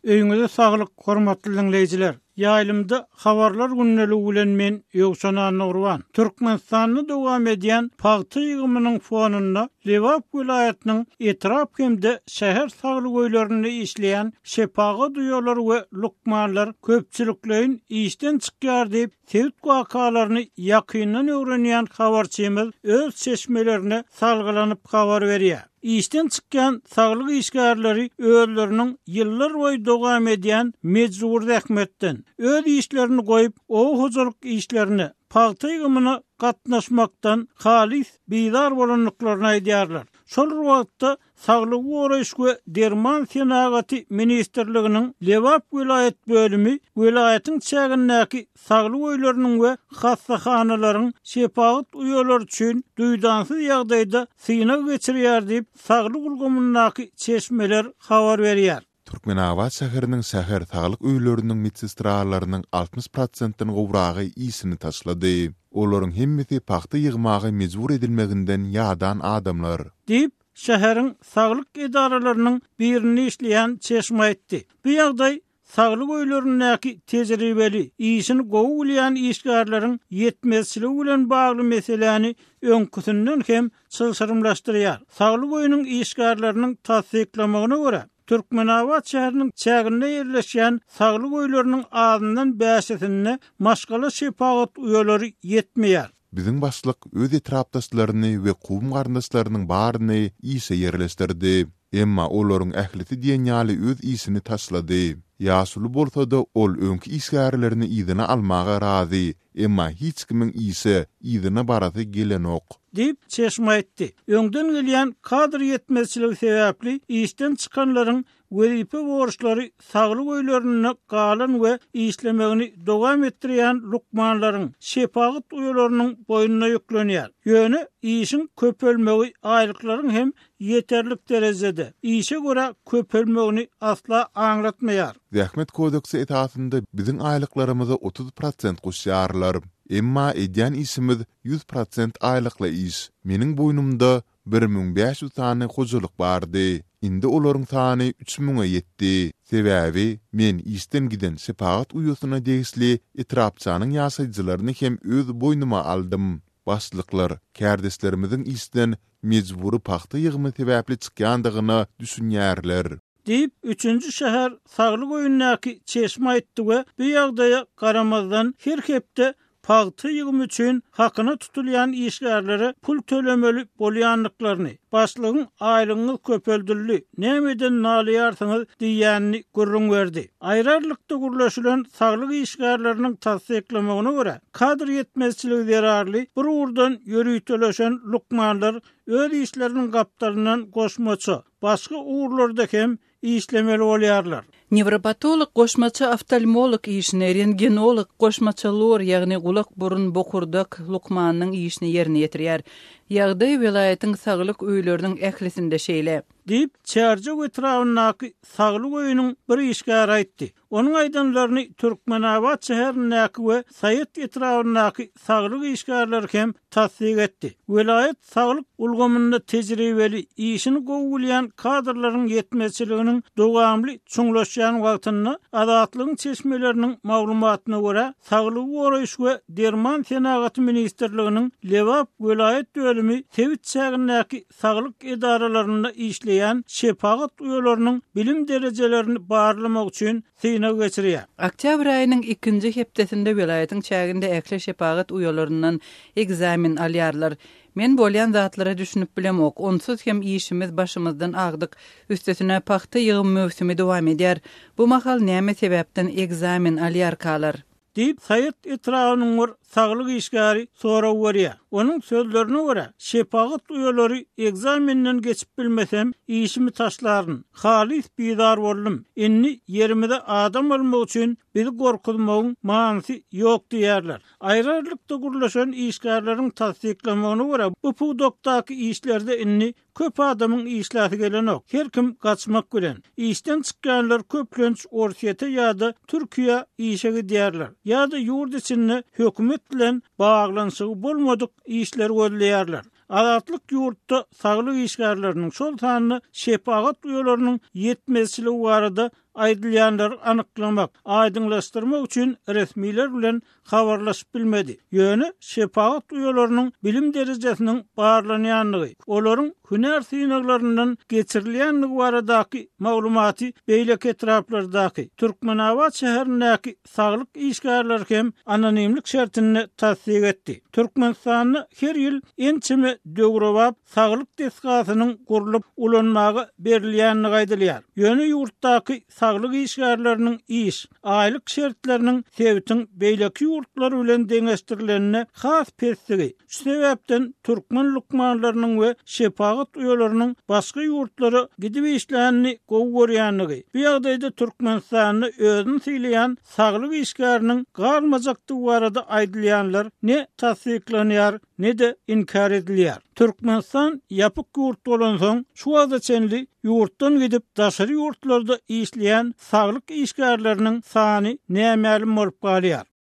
Öýüňize saglyk, hormatly dinleýijiler. Ýaýlymda habarlar günneli bilen men Ýogşana Nurwan. Türkmenistanyny dowam edýän paýty ýygymynyň fonunda Lewap vilayatynyň etrap hemde şäher saglyk öýlerini işleýän şepaga duýarlar we lukmanlar köpçüliklerin işden çykýar diýip tewit wakalaryny ýakyndan öwrenýän habarçymyz öz çeşmelerini salgylanyp habar berýär. İşten çykkan saglyk işgärleri öýleriniň ýyllar boýy dowam edýän mejbur rahmetden öz işlerini goýup o hojalyk işlerini paýty ýygymyna gatnaşmakdan halis biýdar bolanlyklaryny aýdýarlar. Şol wagtda saglyk goraýyş we derman senagaty ministrliginiň Lewap vilayat bölümi vilayatyň çägindäki saglyk öýleriniň we hassahanaryň şepagat uýalar üçin duýdansyz ýagdaýda syna geçirýär diýip saglyk ulgamyndaky çeşmeler habar berýär. Türkmenawat şäheriniň şäher saglyk öýleriniň metsistralarynyň 60%-nyň gowragy ýysyny taşlady. Olaryň hemmeti paýty ýygmagy mejbur edilmeginden ýadan adamlar. Diýip şäheriň saglyk edaralarynyň birini işleýän çeşme aýtdy. Bu ýagdaý saglyk öýlerindäki tejribeli işini gowulýan işgärleriň ýetmezçiligi bilen bagly meseleni öňküsünden hem çylşyrymlaşdyrýar. Saglyk öýüniň işgärleriniň tasdiklamagyna görä Türkmenawat şäheriniň çäginde ýerleşýän saglyk öýleriniň azyndan bäşesine maşgala şepagat uýalary ýetmeýär. Biziň başlyk öz etrapdaşlaryny we gowum garyndaşlarynyň baryny ýyşe ýerleşdirdi. Emma olaryň ählisi diýen ýaly öz ýysyny taşlady. Ýaşuly bolsa-da ol öňki işgärlerini ýygyna almaga razy. Emma hiç kimiň ýyşe ýygyna barasy gelenok. Diýip çeşme aýtdy. Öňden gelýän kadr ýetmezçiligi sebäpli işden çykanlaryň wezipe borçlary saglyk öýlerini galan we işlemegini dowam etdirýän lukmanlaryň şepagat uýalarynyň boýnuna ýüklenýär. Ýöne işin köpelmegi aýlyklaryň hem yeterlik derejede işe görä köpelmegini asla aňlatmaýar. Zähmet kodeksi etasynda biziň aýlyklarymyzy 30% guşýarlar. Emma edýän işimiz 100% aýlykly iş. Meniň boýnumda 1500 tane hojalyk bardy. Indi olaryň sany 3000-a ýetdi. Sebäbi men işden giden şepagat uýusyna degisli etrapçanyň ýaşaýjylaryny hem öz boýnuma aldym. Başlyklar kärdeslerimiziň işden mejburi paýty ýygymy sebäpli çykýandygyny düşünýärler. Diýip 3-nji şäher saglyk öýünäki çeşme aýtdy we bu ýagdaýa garamazdan her hepde paýty ýygym üçin hakyna tutulýan işgärlere pul tölemeli bolýanlyklaryny, başlygyň aýlygyny köpeldirli, nämeden nalýarsyňyz diýýänini gurrun berdi. Aýrarlykda gurlaşylan saglyk işgärleriniň tasdiklamagyna görä, kadr ýetmezçiligi zerarly bir urdan ýörüýteleşen lukmanlar öz işleriniň gapdaryndan goşmaça, başga uğurlarda hem işlemeli bolýarlar. Nevropatolog, goşmaça oftalmolog işini, rengenolog, goşmaçalar, ýagny gulak burun bokurdak lukmanyň işini ýerine ýetirýär. Ýagdaý vilayatyň saglyk öýleriniň ählisinde şeýle. Diýip çärje etrawynaky saglyk öýüniň bir işgär aýtdy. Onuň aýdanlaryny Türkmenawat şäherindäki we Saýat etrawynaky saglyk işgärler hem tasdik etdi. Vilayat saglyk ulgamynda tejribeli işini gowulýan kadrlaryň ýetmezçiliginiň dowamly çuňlaşýan wagtyny adatlygyň çeşmeleriniň maglumatyna görä saglyk goraýyş we derman senagaty ministrliginiň Lewap vilayat bölümi tewit çägindäki saglyk edaralaryna işleýän şepagat uýalarynyň bilim derejelerini barlamak üçin syna geçirýär. Oktyabr aýynyň 2-nji hepdesinde vilayatyň çäginde äkle şepagat uýalaryndan egzamin alýarlar. Men bolýan zatlara düşünüp bilemok. Onsuz hem işimiz başymyzdan agdyk. Üstesine paýty ýygym mövsümi dowam edýär. Bu mahal näme sebäpden egzamin alýar kalar? Diýip Saýat etrawynyň saglyk işgäri sora görýär. Onuň sözlerine görä, şepagat uýalary egzaminden geçip bilmesem, işimi taşlaryn. Halis biýdar boldum. Inni ýerimizde adam bolmak üçin bizi gorkutmagyň manysy ýok diýerler. Aýrarlykda gurlaşan işgärleriň tasdiklamagyna görä, bu pudokdaky işlerde inni köp adamyň işläsi gelenok. Her kim gaçmak bilen. İşden çykýanlar köplenç Orsiýete ýa-da Türkiýe işe gidýärler. Ýa-da ýurt içinde hökümet bilen baglanşygy bolmadyk işler gözleýärler. Adatlyk ýurtda saglyk işgärleriniň şol sanyny şepagat uýalarynyň ýetmezçiligi barada aýdylýanlary anyklamak, aýdyňlaşdyrmak üçin resmiler bilen habarlaşyp bilmedi. Ýöne şepaat uýalarynyň bilim derejesiniň barlanýanlygy, olaryň hüner synaglaryndan geçirilýänligi baradaky maglumaty beýleki etraplardaky Türkmenawat şäherindäki saglyk işgärler hem anonimlik şertini tasdik etdi. Türkmenistany her ýyl ençime döwrewap saglyk deskasynyň gurulup ulanmagy berilýänligi aýdylýar. Ýöne ýurtdaky saglyk işgärleriniň iş, aýlyk şertleriniň sebitiň beýleki ýurtlar bilen deňeşdirilenine has persigi. Şu sebäpden türkmen lukmanlarynyň we şepaat uýalarynyň başga ýurtlara gidip işlänini gowy görýänligi. Bu ýagdaýda Türkmenistany özüni sylayan saglyk işgäriniň garmajakdygy barada aýdylýanlar ne tasdiklanýar, ne de inkar edilýär. Türkmenistan ýapyk ýurt bolan soň şu wagta çenli ýurtdan gidip daşary ýurtlarda işleýän saglyk işgärleriniň sany nämälim bolup galýar.